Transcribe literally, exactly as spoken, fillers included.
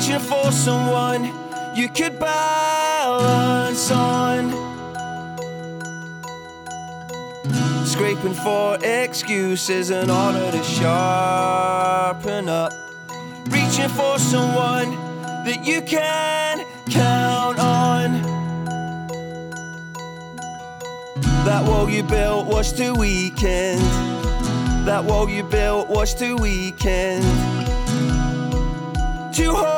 reaching for someone you could balance on, scraping for excuses in order to sharpen up, reaching for someone that you can count on. That wall you built was too weakened. That wall you built was too weakened. Too hard.